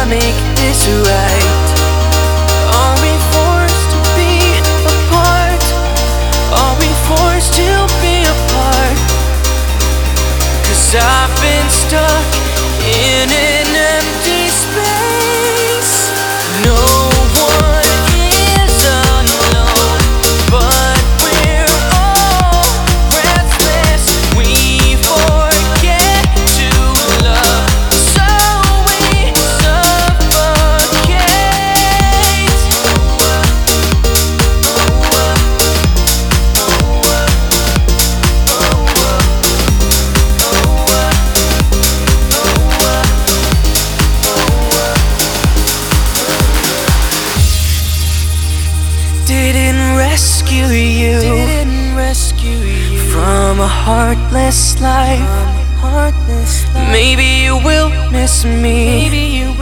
I make this right? Are we forced to be apart? Are we forced to be apart? 'Cause I've been stuck in an empty space. No one is alone, but we're all restless. We forget to love, so we suffocate. Didn't rescue you from a heartless life. Maybe you will miss me.